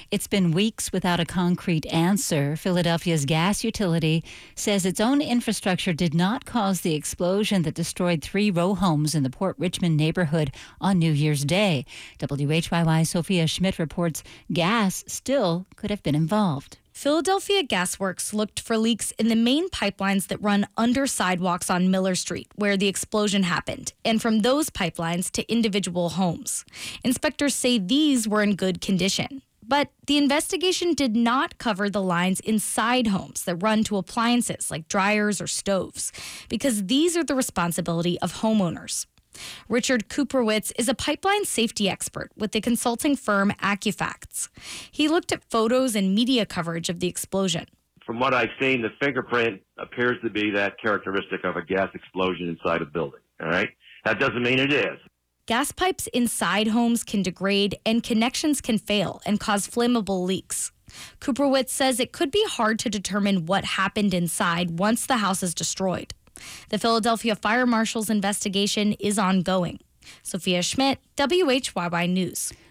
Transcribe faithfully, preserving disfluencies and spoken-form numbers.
It's been weeks without a concrete answer. Philadelphia's gas utility says its own infrastructure did not cause the explosion that destroyed three row homes in the Port Richmond neighborhood on New Year's Day. W H Y Y Sophia Schmidt reports gas still could have been involved. Philadelphia Gas Works looked for leaks in the main pipelines that run under sidewalks on Miller Street, where the explosion happened, and from those pipelines to individual homes. Inspectors say these were in good condition. But the investigation did not cover the lines inside homes that run to appliances like dryers or stoves, because these are the responsibility of homeowners. Richard Kuprowitz is a pipeline safety expert with the consulting firm Accufacts. He looked at photos and media coverage of the explosion. From what I've seen, the fingerprint appears to be that characteristic of a gas explosion inside a building. All right? That doesn't mean it is. Gas pipes inside homes can degrade and connections can fail and cause flammable leaks. Kuprowitz says it could be hard to determine what happened inside once the house is destroyed. The Philadelphia Fire Marshal's investigation is ongoing. Sophia Schmidt, W H Y Y News.